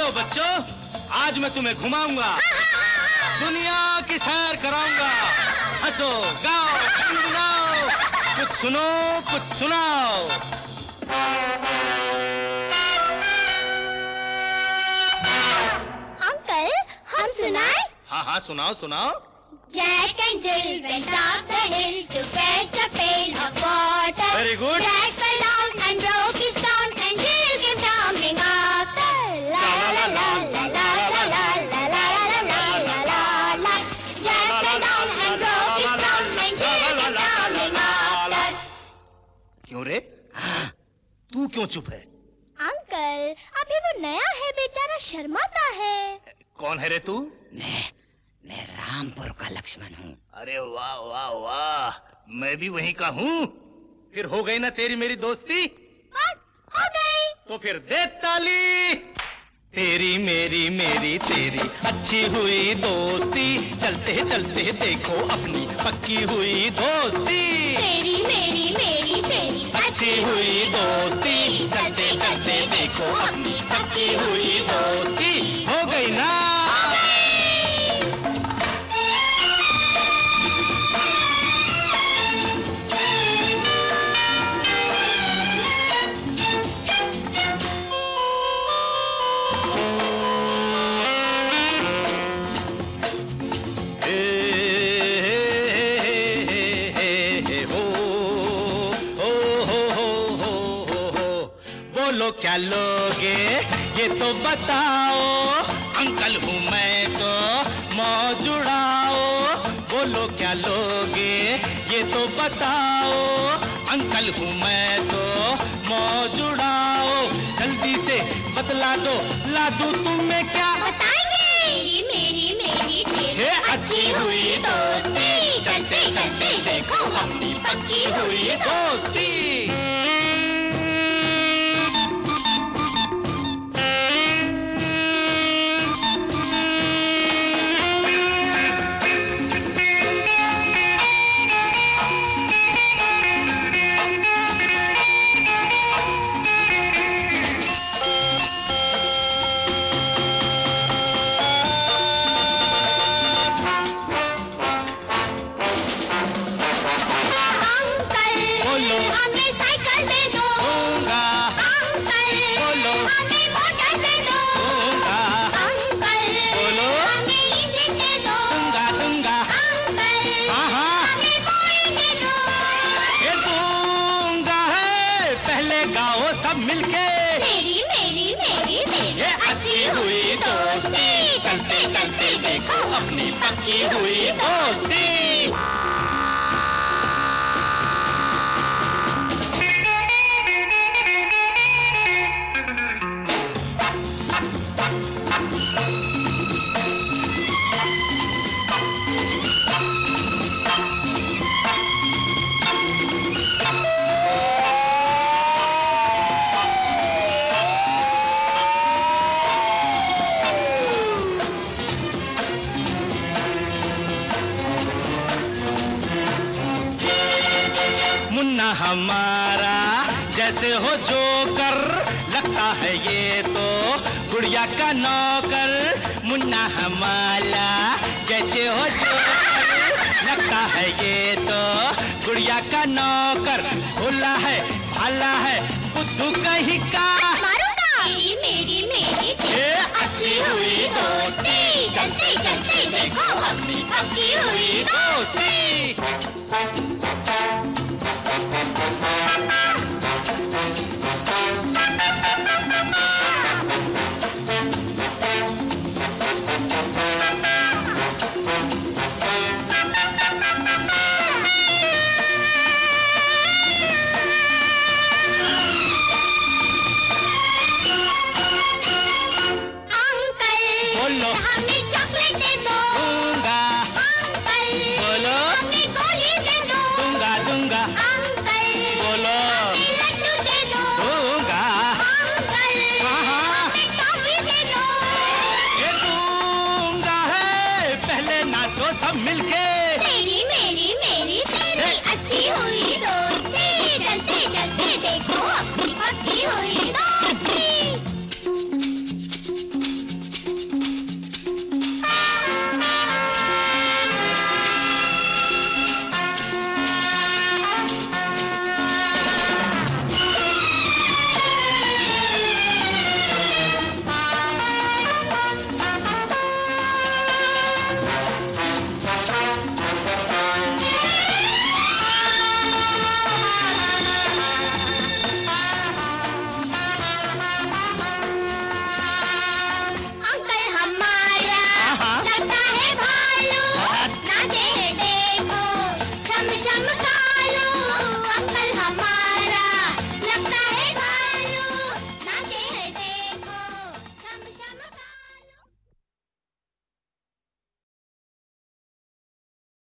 चलो बच्चों, आज मैं तुम्हें घुमाऊंगा, दुनिया की सैर कराऊंगा। हंसो, गाओ, गुनगुनाओ, कुछ सुनो, कुछ सुनाओ। अंकल, हम सुनाए? हाँ हाँ, सुनाओ सुनाओ। Jack and Jill went up the hill to fetch a pail of water. Very good. Jack fell down and broke his crown, and Jill came tumbling after. La la la la la la la la la la la la la la. Jack fell down and broke his crown, and Jill came tumbling after. क्यों रे? तू क्यों चुप है? Uncle, अभी वो नया है, बेचारा शर्माता है। कौन है रे तू? मैं रामपुर का लक्ष्मण हूँ। अरे वाह वाह वाह, मैं भी वहीं का हूँ। फिर हो गई ना तेरी मेरी दोस्ती? बस हो गई। तो फिर दे ताली। तेरी मेरी मेरी तेरी अच्छी हुई दोस्ती, चलते चलते देखो अपनी पक्की हुई दोस्ती। तेरी मेरी मेरी तेरी अच्छी हुई दोस्ती, चलते चलते देखो अपनी पक्की हुई दोस्ती। हो गई ना? बोलो क्या लोगे ये तो बताओ, अंकल हूँ मैं तो मौज उड़ाओ। बोलो क्या लोगे ये तो बताओ, अंकल हूँ मैं तो मौज उड़ाओ। जल्दी से बतला दो, ला दूं तुम्हें क्या? बताएंगे। तेरी मेरी मेरी तेरी अच्छी हुई दोस्ती, चलते चलते देखो अपनी पक्की हुई दोस्ती। हमें साइकिल दे दो। दूंगा। अंकल, बोलो। हमें मोटर दे दो। दूंगा। अंकल, बोलो। हमें इंजन दे दो। दूंगा दूंगा। अंकल, हाँ हाँ, हमें बोरी दे दो। ये दूंगा है, पहले गाओ सब मिलके। तेरी मेरी मेरी तेरी ये अच्छी हुई दोस्ती, चलते चलते देखो अपनी पक्की हुई दोस्ती। मुन्ना हमारा जैसे हो जोकर, लगता है ये तो गुड़िया का नौकर। मुन्ना हमारा जैसे हो जोकर, लगता है ये तो गुड़िया का नौकर। भोला है भाला है बुद्धू कहीं का। मारूंगा। तेरी मेरी मेरी तेरी ये अच्छी हुई दोस्ती, चलते चलते देखो अपनी पक्की हुई दोस्ती। बोलो। हमें चॉकलेट दे दो। दूंगा। अंकल, बोलो। हमें गोली दे दो। दूंगा दूंगा। अंकल, बोलो। हमें लड्डू दे दो। दूंगा। अंकल, हाँ हाँ, हमें टॉफी दे दो। ये दूंगा है, पहले नाचो सब मिलके। तेरी मेरी मेरी तेरी अच्छी हुई दोस्ती।